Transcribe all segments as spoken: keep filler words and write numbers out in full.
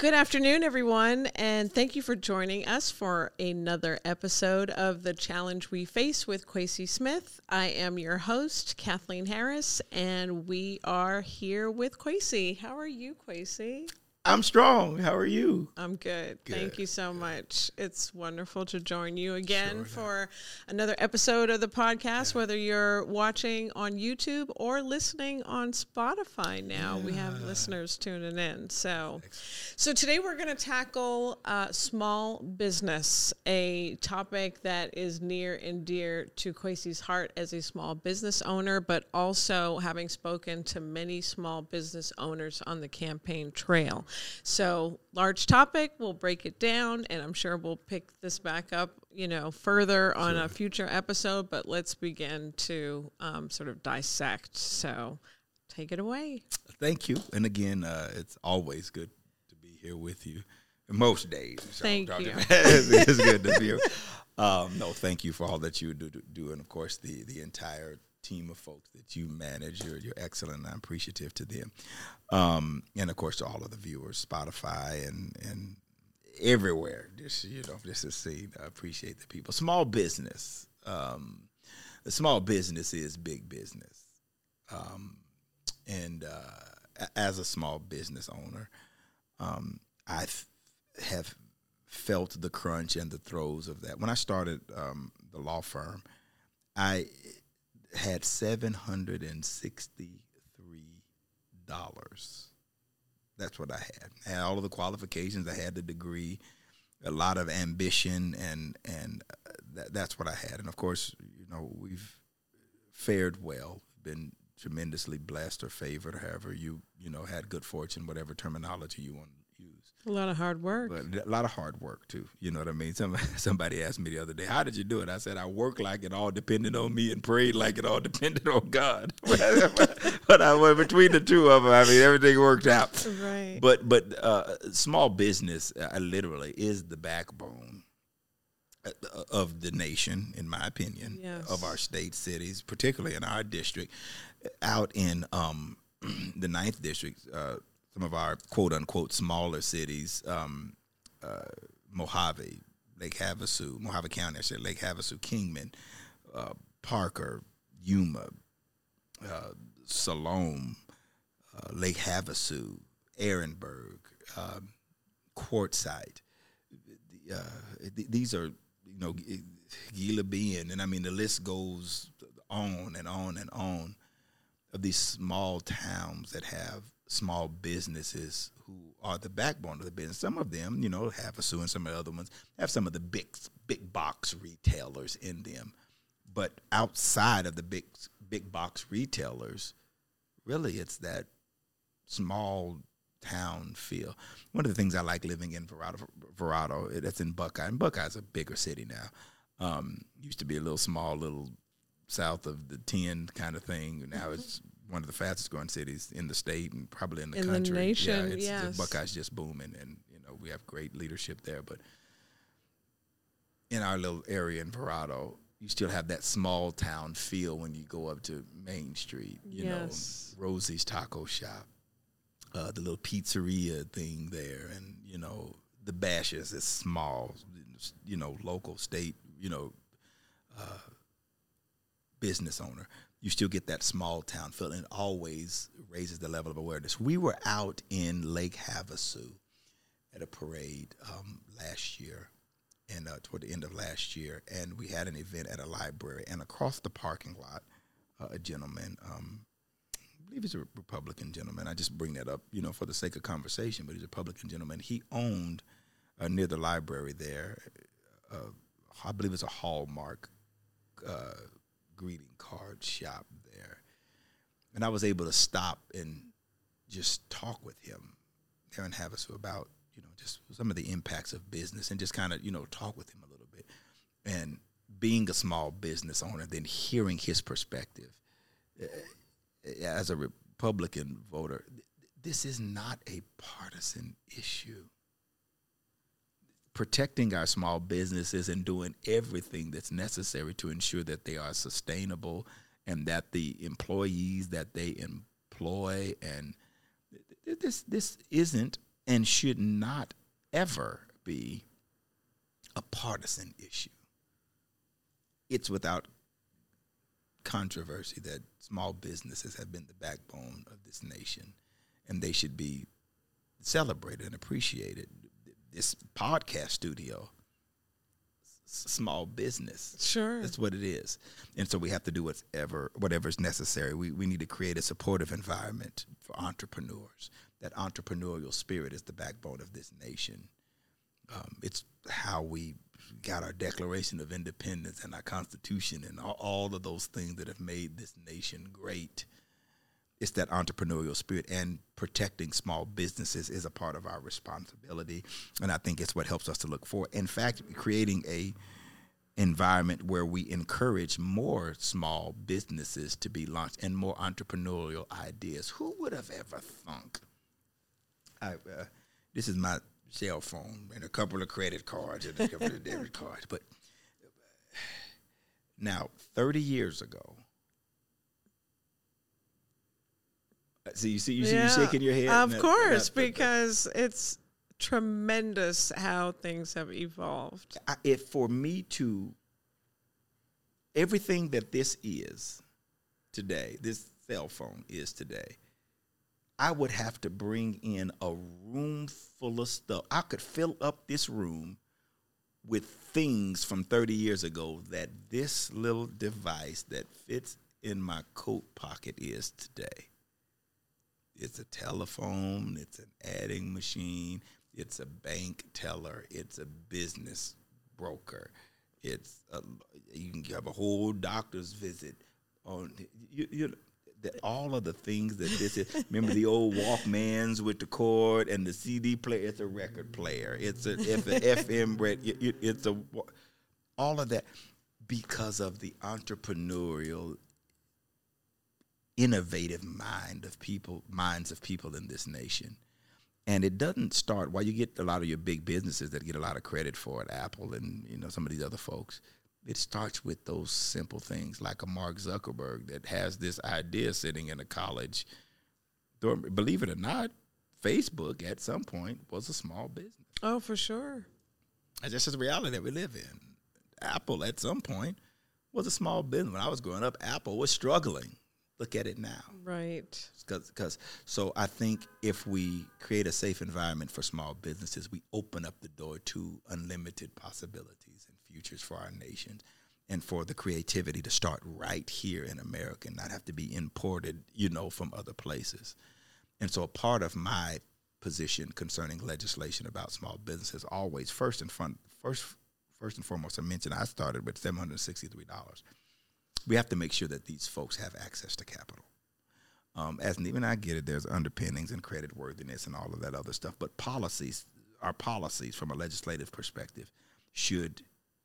Good afternoon, everyone, and thank you for joining us for another episode of The Challenge We Face with Kwesi Smith. I am your host, Kathleen Harris, and we are here with Kwesi. How are you, Kwesi? I'm strong. How are you? I'm good. good. Thank you so much. It's wonderful to join you again sure for another episode of the podcast, yeah. whether you're watching on YouTube or listening on Spotify now. Yeah. We have listeners tuning in. So, so today we're going to tackle uh, small business, a topic that is near and dear to Kwesi's heart as a small business owner, but also having spoken to many small business owners on the campaign trail. So large topic, we'll break it down, and I'm sure we'll pick this back up, you know, further on sure. a future episode, but let's begin to um, sort of dissect. So take it away. Thank you. And again, uh, it's always good to be here with you. Most days. So thank you. It's good to be here. Um, no, thank you for all that you do, do, do. And, of course, the, the entire team of folks that you manage. You're, you're excellent, and I'm appreciative to them. Um, and, of course, to all of the viewers, Spotify and, and everywhere. Just, you know, just to see, I appreciate the people. Small business. Um, the small business is big business. Um, and uh, as a small business owner, um, I f- have felt the crunch and the throes of that. When I started um, the law firm, I had seven hundred sixty-three dollars. That's what I had. I had all of the qualifications. I had the degree, a lot of ambition, and and that, that's what I had. And, of course, you know, we've fared well, been tremendously blessed or favored, however you, you know, had good fortune, whatever terminology you want to use. A lot of hard work. But a lot of hard work, too. You know what I mean? Some, somebody asked me the other day, how did you do it? I said, I worked like it all depended on me and prayed like it all depended on God. But I went between the two of them. I mean, everything worked out. Right. But but uh, small business, uh, literally, is the backbone of the nation, in my opinion, yes. of our state, cities, particularly in our district. Out in um, the ninth district, uh, some of our quote-unquote smaller cities, um, uh, Mojave, Lake Havasu, Mojave County, I said Lake Havasu, Kingman, uh, Parker, Yuma, uh, Salome, uh, Lake Havasu, Ehrenberg, um, Quartzsite. Uh, th- these are, you know, Gila Bean, and I mean the list goes on and on and on of these small towns that have small businesses who are the backbone of the business. Some of them, you know, Havasu and some of the other ones have some of the big big box retailers in them. But outside of the big big box retailers, really it's that small town feel. One of the things I like living in Verrado, Verrado, that's in Buckeye, and Buckeye's a bigger city now. Um, used to be a little small, little south of the ten kind of thing. Now mm-hmm. it's one of the fastest growing cities in the state and probably in the in country. The nation, yeah, it's, yes. Buckeye's just booming, and you know we have great leadership there. But in our little area in Verrado, you still have that small town feel when you go up to Main Street. You yes. know, Rosie's Taco Shop, uh, the little pizzeria thing there, and you know the Bashes is small, you know, local, state, you know. Uh, business owner, you still get that small town feel, and it always raises the level of awareness. We were out in Lake Havasu at a parade um, last year, and uh, toward the end of last year, and we had an event at a library, and across the parking lot, uh, a gentleman, um, I believe he's a Republican gentleman, I just bring that up, you know, for the sake of conversation, but he's a Republican gentleman. He owned, uh, near the library there, uh, I believe it's a Hallmark uh greeting card shop there. And I was able to stop and just talk with him there in Havasu about, you know, just some of the impacts of business and just kind of, you know, talk with him a little bit. And being a small business owner, then hearing his perspective uh, as a Republican voter, this is not a partisan issue. Protecting our small businesses and doing everything that's necessary to ensure that they are sustainable and that the employees that they employ, and this this isn't and should not ever be a partisan issue. It's without controversy that small businesses have been the backbone of this nation, and they should be celebrated and appreciated. This podcast studio, s- small business. Sure. That's what it is. And so we have to do whatever whatever's necessary. We we need to create a supportive environment for entrepreneurs. That entrepreneurial spirit is the backbone of this nation. Um, it's how we got our Declaration of Independence and our Constitution and all, all of those things that have made this nation great. It's that entrepreneurial spirit, and protecting small businesses is a part of our responsibility. And I think it's what helps us to look forward. In fact, creating a environment where we encourage more small businesses to be launched and more entrepreneurial ideas. Who would have ever thunk? I, uh, this is my cell phone and a couple of credit cards and a couple of debit cards. But now, thirty years ago, so you see, you see, Yeah, you shaking your head. of That- course, that- that- because it's tremendous how things have evolved. I, if for me to everything that this is today, this cell phone is today, I would have to bring in a room full of stuff. I could fill up this room with things from thirty years ago that this little device that fits in my coat pocket is today. It's a telephone, it's an adding machine, it's a bank teller, it's a business broker. It's a, you can have a whole doctor's visit on you, you the, all of the things that this is. Remember the old Walkmans with the cord and the C D player? It's a record player. It's a, it's a F M. It, it, it's a all of that because of the entrepreneurial, innovative mind of people, minds of people in this nation. And it doesn't start, while you get a lot of your big businesses that get a lot of credit for it, Apple and you know some of these other folks, it starts with those simple things like a Mark Zuckerberg that has this idea sitting in a college dorm. Believe it or not, Facebook at some point was a small business. Oh, for sure. And that's just the reality that we live in. Apple at some point was a small business. When I was growing up, Apple was struggling. Look at it now. Right. Because so I think if we create a safe environment for small businesses, we open up the door to unlimited possibilities and futures for our nations, and for the creativity to start right here in America and not have to be imported, you know, from other places. And so a part of my position concerning legislation about small businesses always first and front, first first and foremost, I mentioned I started with seven hundred sixty-three dollars. We have to make sure that these folks have access to capital. Um, as and even I get it, there's underpinnings and credit worthiness and all of that other stuff. But policies, our policies from a legislative perspective, should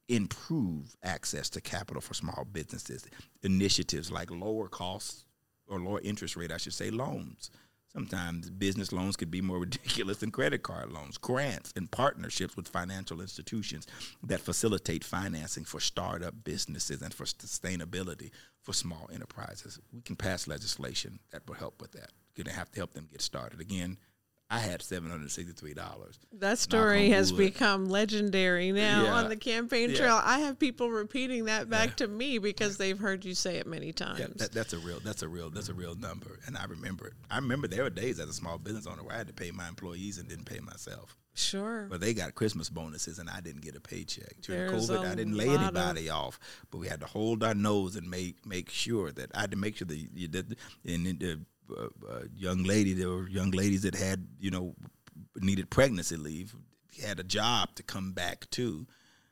improve access to capital for small businesses. Initiatives like lower costs or lower interest rate, I should say, loans. Sometimes business loans could be more ridiculous than credit card loans. Grants and partnerships with financial institutions that facilitate financing for startup businesses and for sustainability for small enterprises. We can pass legislation that will help with that. You're going to have to help them get started. Again, I had seven hundred sixty-three dollars. That story has wood. become legendary now Yeah. on the campaign Yeah. trail. I have people repeating that back Yeah. to me because they've heard you say it many times. Yeah, that, that's a real, that's a real, that's a real number, and I remember it. I remember there were days as a small business owner where I had to pay my employees and didn't pay myself. Sure. But they got Christmas bonuses and I didn't get a paycheck. During There's COVID, a I didn't lay lot anybody off, but we had to hold our nose and make make sure that I had to make sure that you did. And the uh, uh, young lady, there were young ladies that had you know needed pregnancy leave, had a job to come back to.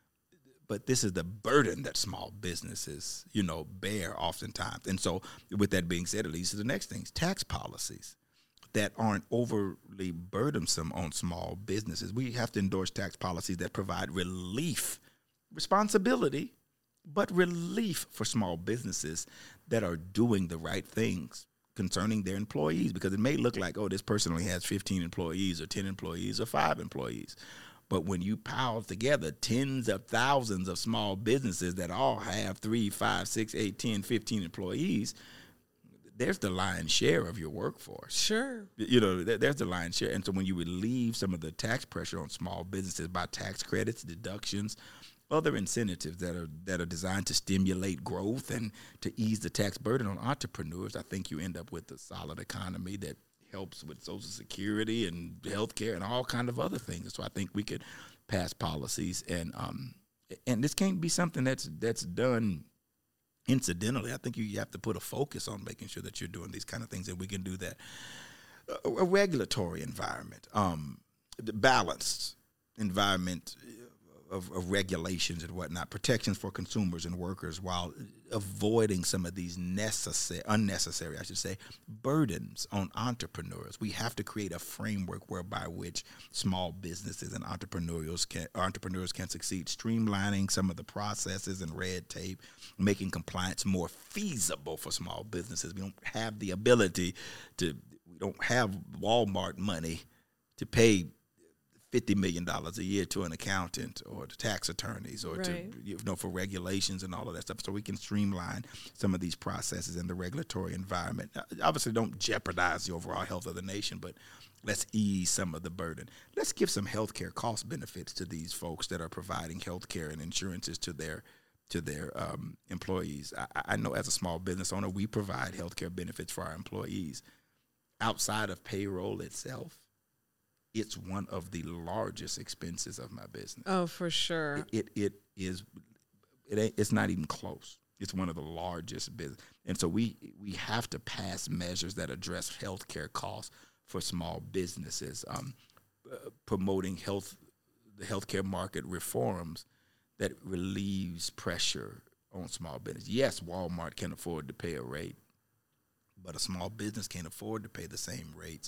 But this is the burden that small businesses, you know, bear oftentimes. And so with that being said, it leads to the next things, tax policies that aren't overly burdensome on small businesses. We have to endorse tax policies that provide relief, responsibility, but relief for small businesses that are doing the right things concerning their employees, because it may look like, oh, this person only has fifteen employees or ten employees or five employees. But when you pile together tens of thousands of small businesses that all have three, five, six, eight, ten, fifteen employees, there's the lion's share of your workforce. Sure. You know, there, there's the lion's share. And so when you relieve some of the tax pressure on small businesses by tax credits, deductions, other incentives that are that are designed to stimulate growth and to ease the tax burden on entrepreneurs, I think you end up with a solid economy that helps with Social Security and healthcare and all kind of other things. So I think we could pass policies, and um, and this can't be something that's that's done incidentally. I think you, you have to put a focus on making sure that you're doing these kind of things, and we can do that. A, a regulatory environment, um, the balanced environment Of, of regulations and whatnot, protections for consumers and workers, while avoiding some of these necessary, unnecessary, I should say, burdens on entrepreneurs. We have to create a framework whereby which small businesses and entrepreneurs can entrepreneurs can succeed, streamlining some of the processes and red tape, making compliance more feasible for small businesses. We don't have the ability to, we don't have Walmart money to pay fifty million dollars a year to an accountant or to tax attorneys or right. to, you know, for regulations and all of that stuff. So we can streamline some of these processes in the regulatory environment. Obviously, don't jeopardize the overall health of the nation, but let's ease some of the burden. Let's give some health care cost benefits to these folks that are providing health care and insurances to their to their um, employees. I, I know as a small business owner, we provide health care benefits for our employees. Outside of payroll itself, it's one of the largest expenses of my business. Oh, for sure. It it, it is. It ain't, it's not even close. It's one of the largest business, and so we we have to pass measures that address healthcare costs for small businesses, um, uh, promoting health the healthcare market reforms that relieves pressure on small business. Yes, Walmart can afford to pay a rate, but a small business can't afford to pay the same rates.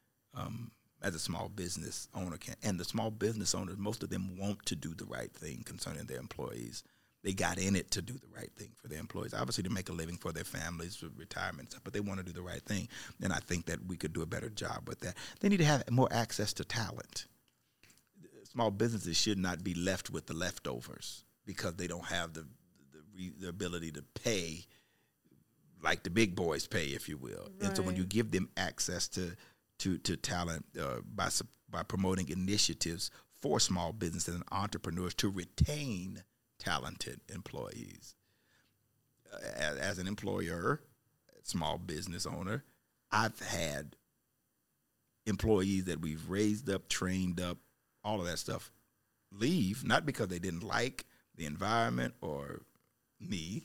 Um, as a small business owner can. And the small business owners, most of them want to do the right thing concerning their employees. They got in it to do the right thing for their employees. Obviously, to make a living for their families, for retirement stuff, but they want to do the right thing. And I think that we could do a better job with that. They need to have more access to talent. Small businesses should not be left with the leftovers because they don't have the the, the ability to pay like the big boys pay, if you will. Right. And so when you give them access to to to talent uh, by by promoting initiatives for small businesses and entrepreneurs to retain talented employees. Uh, as, as an employer, small business owner, I've had employees that we've raised up, trained up, all of that stuff, leave, not because they didn't like the environment or me.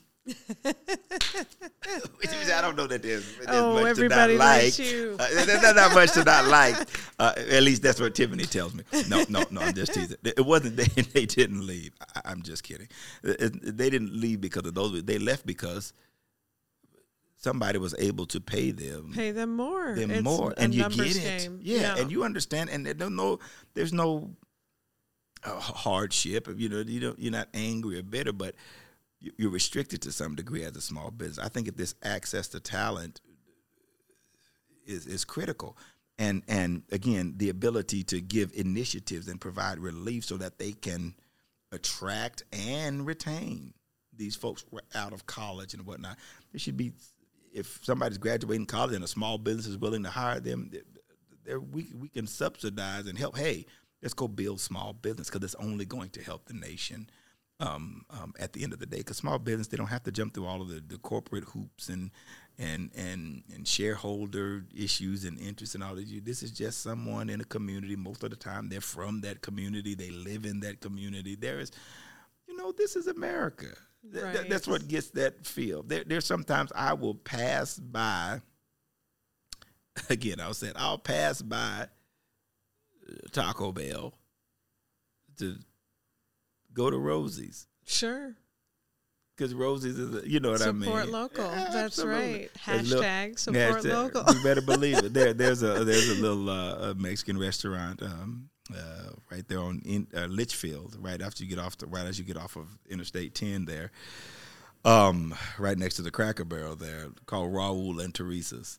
Which is, I don't know that there's, there's oh, much everybody to not like. likes you. Uh, there's not much to not like. Uh, at least that's what Tiffany tells me. No, no, no. I'm just teasing. It wasn't they. They didn't leave. I, I'm just kidding. It, it, they didn't leave because of those. They left because somebody was able to pay them. Pay them more. Them it's more, and you get it. Game. Yeah, yeah, and you understand. And there's no. There's no uh, hardship. You know. You don't. You're not angry or bitter, but you're restricted to some degree as a small business. I think if this access to talent is is critical. And and again, the ability to give initiatives and provide relief so that they can attract and retain these folks out of college and whatnot. There should be, if somebody's graduating college and a small business is willing to hire them, there we we can subsidize and help. Hey, let's go build small business because it's only going to help the nation. Um, um, at the end of the day, because small business, they don't have to jump through all of the, the corporate hoops and and and and shareholder issues and interests and all of you. This is just someone in a community. Most of the time, they're from that community. They live in that community. There is, you know, this is America. Right. Th- that's what gets that feel. There, there's sometimes I will pass by. Again, I was saying I'll pass by Taco Bell to go to Rosie's. Sure. Because Rosie's is, a, you know what support I mean. Support local. Yeah, that's absolutely. Right. Hashtag little, support hashtag, local. You better believe it. There, there's a there's a little uh, a Mexican restaurant um, uh, right there on in, uh, Litchfield, right after you get off the right as you get off of Interstate ten there, um, right next to the Cracker Barrel there, called Raul and Teresa's.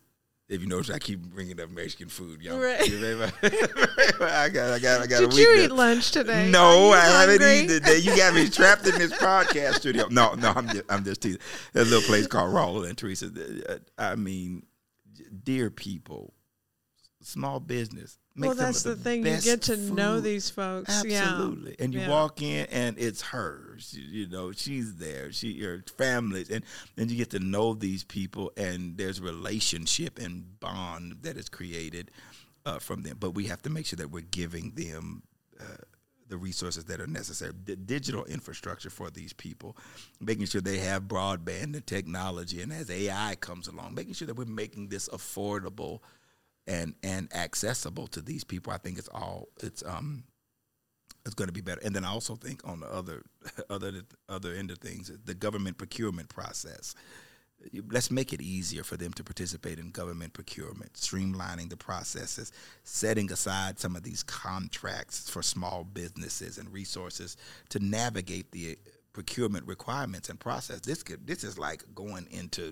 If you notice, I keep bringing up Mexican food, y'all. Right. I got, I got, I got. Did a you weakness. eat lunch today? No, I hungry? haven't eaten today. You got me trapped in this podcast studio. No, no, I'm just, I'm just teasing. There's a little place called Raul and Teresa. I mean, dear people, small business. Well, that's the, the thing. You get to food. know these folks. Absolutely. Yeah. And you yeah. walk in and it's hers. You, you know, she's there. She, your families. And then you get to know these people and there's relationship and bond that is created uh, from them. But we have to make sure that we're giving them uh, the resources that are necessary. The digital infrastructure for these people, making sure they have broadband and technology. And as A I comes along, making sure that we're making this affordable and and accessible to these people. I think it's all it's um it's going to be better. And then I also think on the other other other end of things, the government procurement process. Let's make it easier for them to participate in government procurement, streamlining the processes, setting aside some of these contracts for small businesses and resources to navigate the procurement requirements and process. This could this is like going into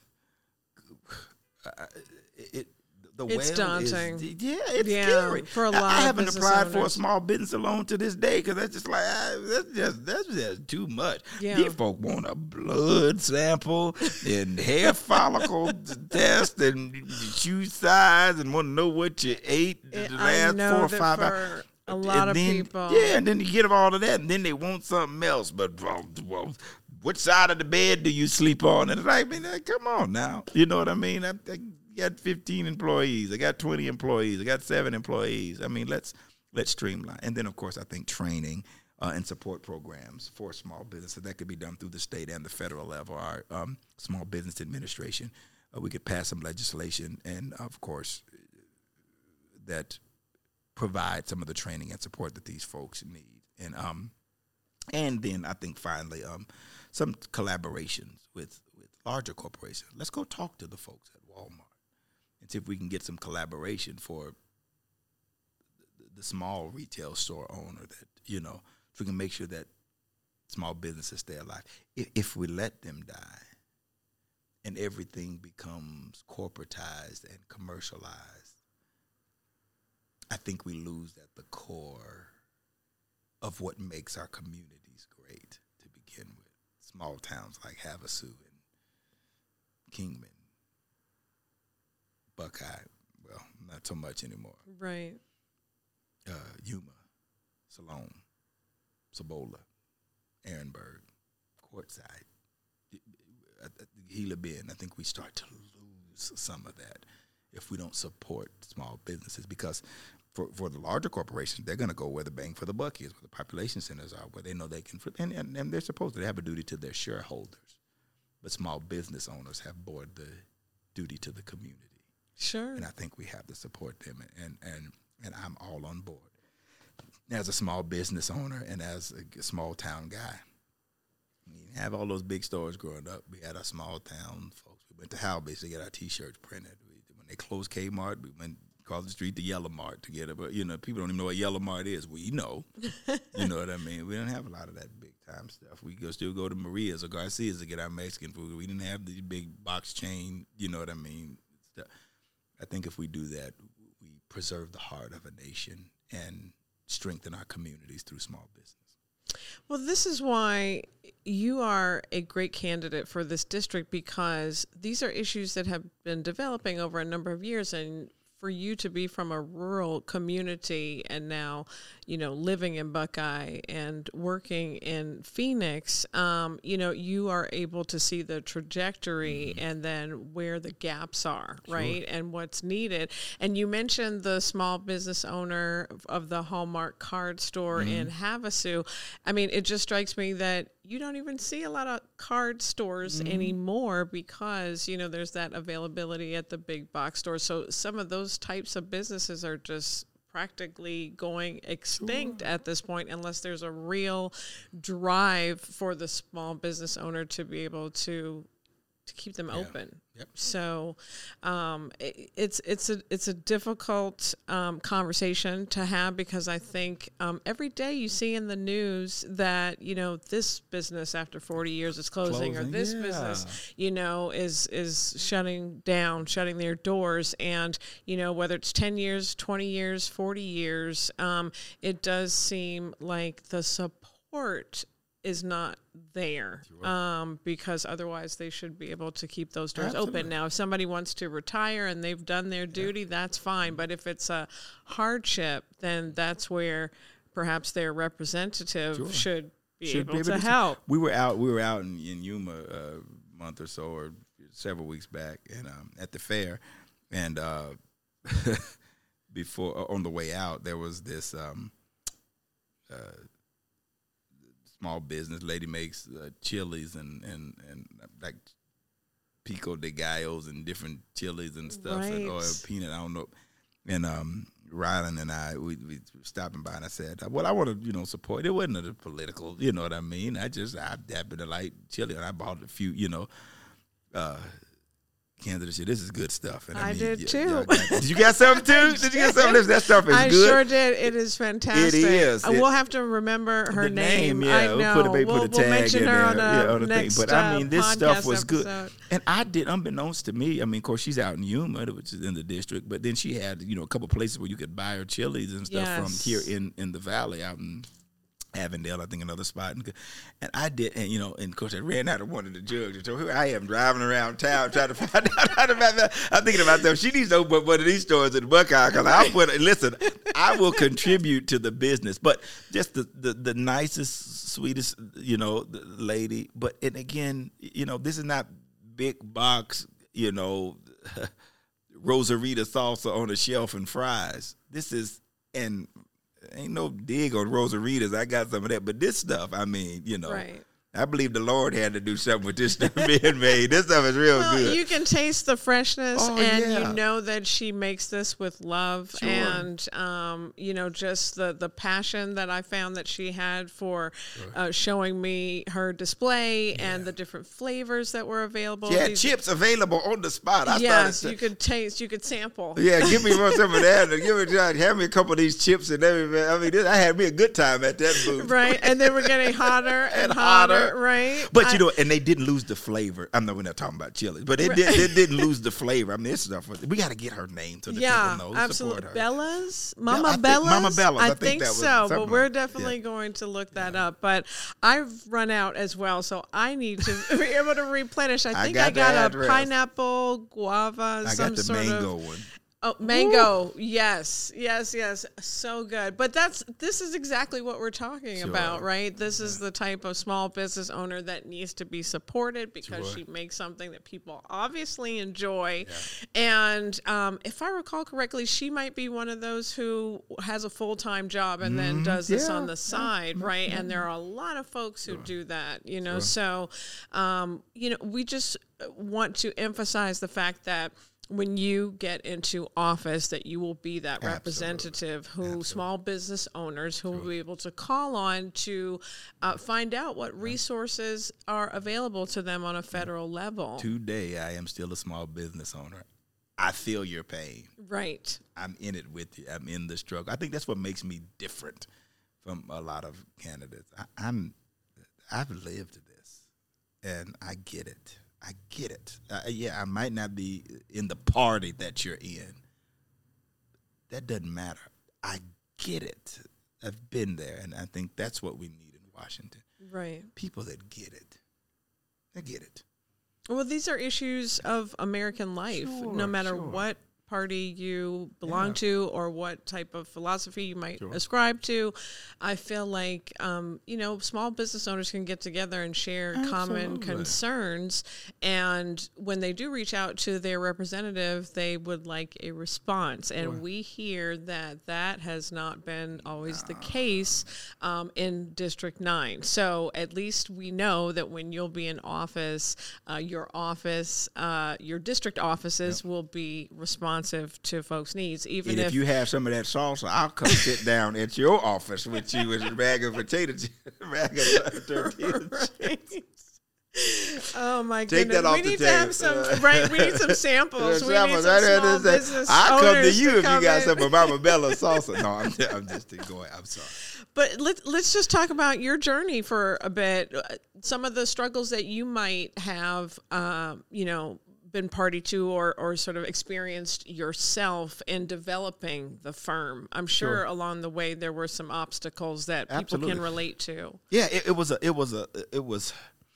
uh, it. The it's daunting. Is, yeah, it's yeah, scary. For a lot I, I haven't of applied owners. for a small business loan to this day because that's just like I, that's just that's just too much. Yeah. These folk want a blood sample and hair follicle test and shoe size and want to know what you ate It, the I last know four or that five for hours. a lot and of then, people. Yeah, and then you get all of that, and then they want something else. But well, well, which side of the bed do you sleep on? And it's like, I mean, like, come on now, you know what I mean? I, I, got fifteen employees. I got twenty employees. I got seven employees. I mean, let's let's streamline. And then, of course, I think training uh, and support programs for small businesses that could be done through the state and the federal level. Our um, Small Business Administration, uh, we could pass some legislation, and of course, that provide some of the training and support that these folks need. And um, and then I think finally, um, some collaborations with with larger corporations. Let's go talk to the folks at Walmart and see if we can get some collaboration for the, the small retail store owner that, you know, if we can make sure that small businesses stay alive. If, if we let them die and everything becomes corporatized and commercialized, I think we lose at the core of what makes our communities great to begin with. Small towns like Havasu and Kingman, Buckeye, well, not so much anymore. Right. Uh, Yuma, Salome, Cibola, Ehrenberg, Quartzsite, Gila Bend. I think we start to lose some of that if we don't support small businesses, because for, for the larger corporations, they're going to go where the bang for the buck is, where the population centers are, where they know they can flip. And, and, and they're supposed to have a duty to their shareholders. But small business owners have bore the duty to the community. Sure. And I think we have to support them, and, and, and I'm all on board. As a small business owner and as a small town guy, we didn't have all those big stores growing up. We had our small town folks. We went to Halby's to get our T-shirts printed. We, when they closed Kmart, we went across the street to Yellow Mart to get it. But, you know, people don't even know what Yellow Mart is. We know. You know what I mean? We didn't have a lot of that big-time stuff. We go still go to Maria's or Garcia's to get our Mexican food. We didn't have the big box chain, you know what I mean? Stuff. I think if we do that, we preserve the heart of a nation and strengthen our communities through small business. Well, this is why you are a great candidate for this district, because these are issues that have been developing over a number of years, and for you to be from a rural community and now, you know, living in Buckeye and working in Phoenix, um, you know, you are able to see the trajectory mm-hmm. and then where the gaps are, sure. right, and what's needed. And you mentioned the small business owner of the Hallmark card store mm-hmm. in Havasu. I mean, it just strikes me that you don't even see a lot of card stores mm-hmm. anymore because, you know, there's that availability at the big box stores. So some of those types of businesses are just practically going extinct sure. at this point, unless there's a real drive for the small business owner to be able to to keep them Yeah. open. Yep. So um, it, it's it's a it's a difficult um, conversation to have, because I think um, every day you see in the news that, you know, this business after forty years is closing, Closing, or this yeah. business, you know, is is shutting down, shutting their doors. And, you know, whether it's ten years, twenty years, forty years, um, it does seem like the support is not there, Sure. um, because otherwise they should be able to keep those doors Absolutely. open. Now, if somebody wants to retire and they've done their duty, that's fine. But if it's a hardship, then that's where perhaps their representative Sure. should be Should able be able to to- help. We were out. We were out in, in Yuma uh, a month or so, or several weeks back, and um, at the fair, and uh, before on the way out, there was this um, uh, small business lady makes uh, chilies and and and like pico de gallos and different chilies and stuff, and, or Right. peanut. I don't know. And um, Rylan and I, we, we were stopping by, and I said, "Well, I want to, you know, support." It wasn't a political, you know what I mean. I just I happen to like chili, and I bought a few, you know, uh, cans of this shit. This is good stuff. And I mean, did y- too. y- did you get something too? Did you get something? This that stuff is I good. sure did. It is fantastic. It is. Uh, It- we'll have to remember her the name, yeah. I We'll know. put a, maybe we'll, put a we'll tag mention in her there, on a yeah, on the next thing. But I uh, mean, this stuff podcast was good. episode. And I did, unbeknownst to me, I mean, of course, she's out in Yuma, which is in the district, but then she had, you know, a couple places where you could buy her chilies and stuff from Yes. here in, in the valley, out in Avondale, I think, another spot. And, and I did, and, you know, and of course, I ran out of one of the jugs. So here I am driving around town trying to find out how to find that. I'm thinking about them. She needs to open up one of these stores in Buckeye, because I'll put, listen, I will contribute to the business. But just the, the, the nicest, sweetest, you know, the lady. But, and again, you know, this is not big box, you know, Rosarita salsa on a shelf and fries. This is, and ain't no dig on Rosaritas. I got some of that. But this stuff, I mean, you know, Right. I believe the Lord had to do something with this stuff being made. This stuff is real Well, good. you can taste the freshness, Oh, and yeah. you know that she makes this with love, Sure. and um, you know, just the the passion that I found that she had for uh, showing me her display and the different flavors that were available. She had These- chips available on the spot. I yes, started you could taste, you could sample. to, yeah, give me more some of that. And give me, have me a couple of these chips and everything. I mean, this, I had me a good time at that booth. Right, and then we're getting hotter and, And hotter, hotter. right? But I- you know, and they didn't lose the flavor. I'm not, we're not talking about chili, but it, did, it didn't lose the flavor. I mean, this stuff was, we got to get her name so the yeah, people know. absolutely. Support her. Bella's, I Mama think Bella's. Mama Bella's. I I, think think, that was so, something but we're like- definitely yeah. going to look that up. But I've run out as well, so I need to be able to replenish. I I think got I the got, a address. pineapple, guava, I some got the sort mango of. one. Oh, mango. Yes, yes, yes. So good. But that's this is exactly what we're talking Sure. about, right? This is the type of small business owner that needs to be supported because Sure. she makes something that people obviously enjoy. And um, if I recall correctly, she might be one of those who has a full-time job and then does this Yeah. on the side, right? And there are a lot of folks who do that, you know. So, um, you know, we just want to emphasize the fact that when you get into office, that you will be that Absolutely. representative who small business owners who will be able to call on to uh, find out what resources are available to them on a federal level. Today, I am still a small business owner. I feel your pain. Right. I'm in it with you. I'm in the struggle. I think that's what makes me different from a lot of candidates. I, I'm, I've lived this, and I get it. I get it. Uh, yeah, I might not be in the party that you're in. That doesn't matter. I get it. I've been there, and I think that's what we need in Washington. Right. People that get it. They get it. Well, these are issues of American life, Sure, no matter sure. what party you belong Yeah. to or what type of philosophy you might Sure. ascribe to. I feel like, um, you know, small business owners can get together and share common Absolutely. concerns. And when they do reach out to their representative, they would like a response. And Sure. we hear that that has not been always the case um, in District nine. So at least we know that when you'll be in office, uh, your office, uh, your district offices will be responsive to folks' needs. Even And if, if, you have some of that salsa, I'll come sit down at your office with you with a bag of potato, bag of tortillas. right. Oh my Take goodness! that off we the need tape. to have some. Uh, Right, we need some samples. We need some Right here, small this- business I'll come to owners you if come you got in. some of Mama Bella salsa. No, I'm just, I'm just going. I'm sorry. But let's let's just talk about your journey for a bit. Uh, Some of the struggles that you might have, um, you know, been party to or or sort of experienced yourself in developing the firm. I'm sure, Sure. along the way there were some obstacles that people Absolutely. can relate to. Yeah, it, it was a, it was a, it was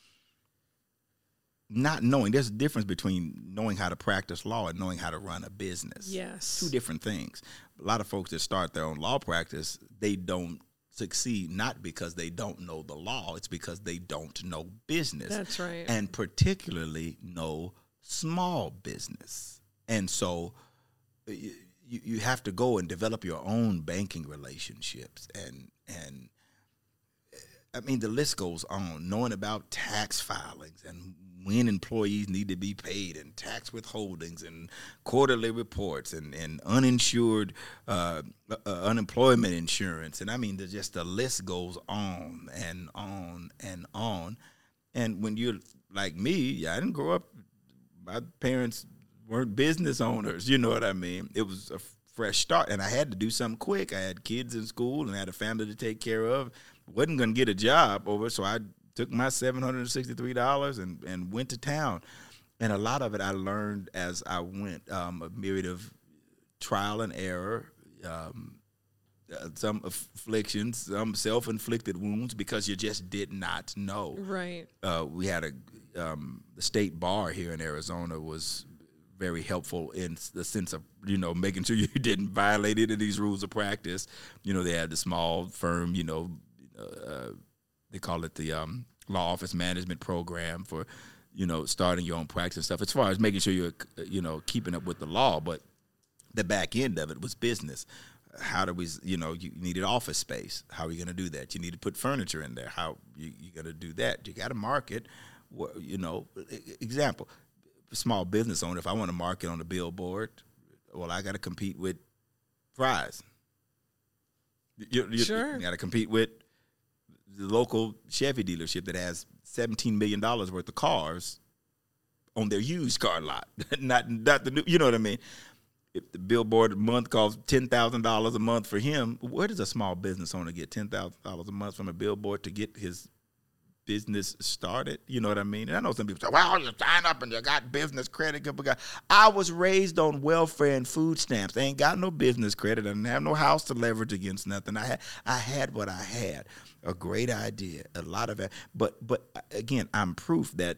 not knowing. There's a difference between knowing how to practice law and knowing how to run a business. Yes. Two different things. A lot of folks that start their own law practice, they don't succeed not because they don't know the law, it's because they don't know business. That's right. And particularly know small business. And so you, you have to go and develop your own banking relationships and and I mean, the list goes on, knowing about tax filings and when employees need to be paid and tax withholdings and quarterly reports and, and uninsured uh, uh, unemployment insurance. And I mean, the, just the list goes on and on and on. And when you're like me, I didn't grow up, my parents weren't business owners, you know what I mean? It was a fresh start, and I had to do something quick. I had kids in school and I had a family to take care of. Wasn't going to get a job over, so I took my seven hundred sixty-three dollars and, and went to town. And a lot of it I learned as I went, um, a myriad of trial and error, um, uh, some afflictions, some self-inflicted wounds because you just did not know. Right. Uh, we had a um, the state bar here in Arizona was very helpful in the sense of, you know, making sure you didn't violate any of these rules of practice. You know, they had the small firm, you know, uh, they call it the um, law office management program for, you know, starting your own practice and stuff. As far as making sure you're, you know, keeping up with the law, but the back end of it was business. How do we, you know, you needed office space. How are you going to do that? You need to put furniture in there. How you, you going to do that? You got to market. You know, example, small business owner. If I want to market on a billboard, well, I got to compete with Fry's. You, you, Sure. You got to compete with the local Chevy dealership that has seventeen million dollars worth of cars on their used car lot, not not the new. You know what I mean? If the billboard a month costs ten thousand dollars a month for him, where does a small business owner get ten thousand dollars a month from a billboard to get his business started? You know what I mean? And I know some people say, well, you sign up and you got business credit. I was raised on welfare and food stamps. I ain't got no business credit. I didn't have no house to leverage against nothing. I had I had what I had. A great idea, a lot of it. But, but again, I'm proof that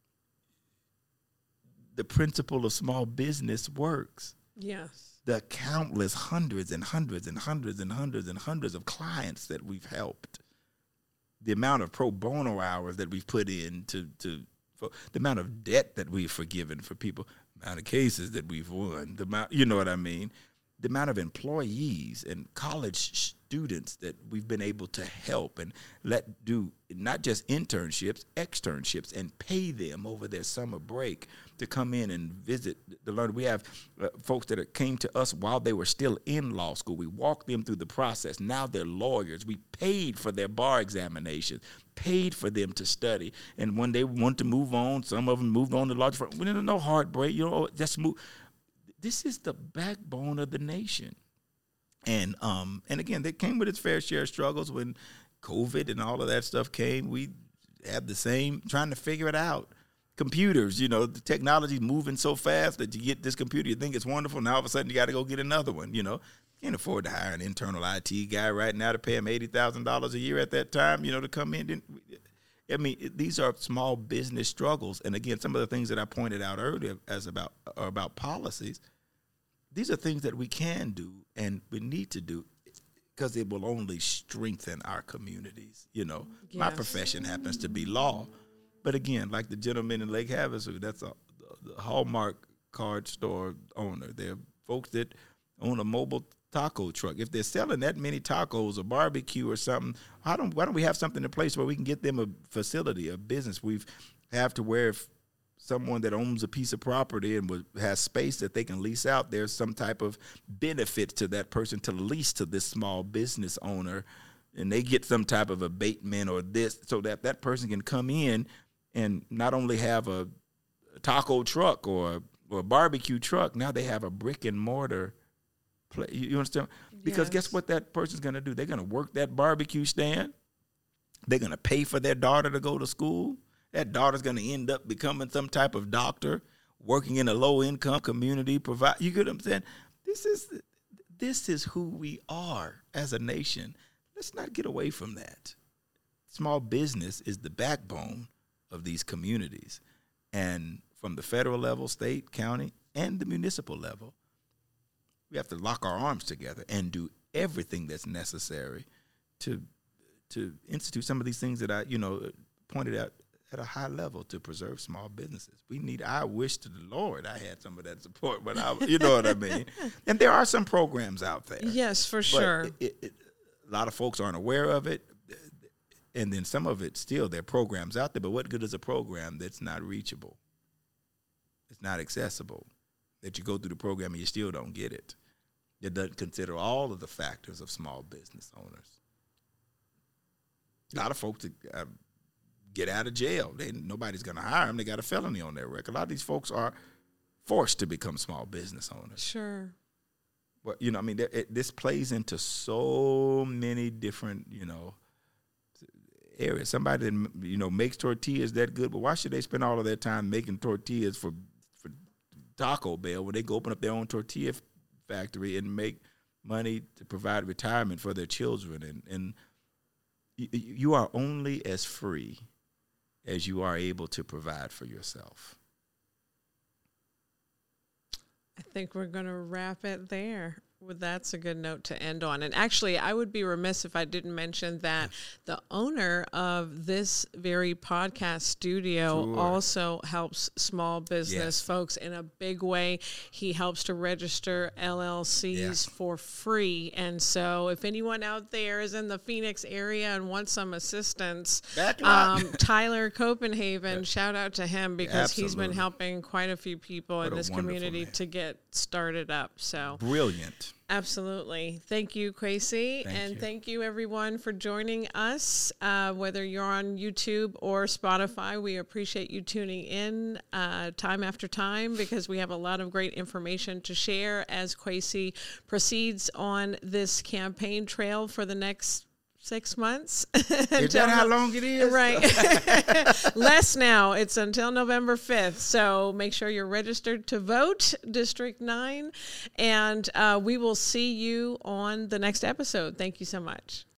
the principle of small business works. Yes. The countless hundreds and hundreds and hundreds and hundreds and hundreds of clients that we've helped, the amount of pro bono hours that we've put in to, to for, the amount of debt that we've forgiven for people, the amount of cases that we've won, the amount, you know what I mean? The amount of employees and college students that we've been able to help and let do not just internships, externships, and pay them over their summer break to come in and visit the learner. We have uh, folks that are, came to us while they were still in law school. We walked them through the process. Now they're lawyers. We paid for their bar examination, paid for them to study. And when they want to move on, some of them moved on to large firms. We didn't know heartbreak. You know, just move. This is the backbone of the nation. And um, and again, that came with its fair share of struggles when COVID and all of that stuff came. We had the same, trying to figure it out. Computers, you know, the technology's moving so fast that you get this computer, you think it's wonderful, now all of a sudden you got to go get another one, you know. Can't afford to hire an internal I T guy right now to pay him eighty thousand dollars a year at that time, you know, to come in. I mean, these are small business struggles. And again, some of the things that I pointed out earlier as about are about policies. These are things that we can do and we need to do because it will only strengthen our communities. You know, yes. My profession happens to be law. But again, like the gentleman in Lake Havasu, that's a the Hallmark card store owner. There are folks that own a mobile taco truck. If they're selling that many tacos or barbecue or something, how don't why don't we have something in place where we can get them a facility, a business? We've have to where if someone that owns a piece of property and would, has space that they can lease out, there's some type of benefit to that person to lease to this small business owner, and they get some type of abatement or this so that that person can come in and not only have a taco truck or, or a barbecue truck, now they have a brick and mortar play. You understand? Because yes. guess what that person's going to do? They're going to work that barbecue stand. They're going to pay for their daughter to go to school. That daughter's going to end up becoming some type of doctor, working in a low-income community. Provide. You get what I'm saying? This is this is who we are as a nation. Let's not get away from that. Small business is the backbone of these communities. And from the federal level, state, county, and the municipal level, we have to lock our arms together and do everything that's necessary to to institute some of these things that I, you know, pointed out at a high level to preserve small businesses. We need, I wish to the Lord I had some of that support, but I, you know what I mean? And there are some programs out there. Yes, for sure. It, it, it, a lot of folks aren't aware of it. And then some of it still, there are programs out there, but what good is a program that's not reachable? It's not accessible, that you go through the program and you still don't get it. It doesn't consider all of the factors of small business owners. A lot of folks that uh, get out of jail, they, nobody's going to hire them. They got a felony on their record. A lot of these folks are forced to become small business owners. Sure. But, you know, I mean, it, this plays into so many different, you know, areas. Somebody that, you know, makes tortillas that good, but why should they spend all of their time making tortillas for, for Taco Bell when they go open up their own tortilla factory and make money to provide retirement for their children? And, and you, you are only as free as you are able to provide for yourself. I think we're going to wrap it there. Well, that's a good note to end on. And actually, I would be remiss if I didn't mention that the owner of this very podcast studio Sure. also helps small business Yes. folks in a big way. He helps to register L L Cs Yeah. for free. And so if anyone out there is in the Phoenix area and wants some assistance, um, Tyler Copenhagen, yeah. shout out to him because Absolutely. he's been helping quite a few people what in this community man. to get started up. So Brilliant. Absolutely. Thank you, Kwesi. Thank and you. thank you, everyone, for joining us. Uh, whether you're on YouTube or Spotify, we appreciate you tuning in uh, time after time because we have a lot of great information to share as Kwesi proceeds on this campaign trail for the next Six months. Is that how long it is? Right. Less now. It's until November fifth. So make sure you're registered to vote, District nine. And uh, we will see you on the next episode. Thank you so much.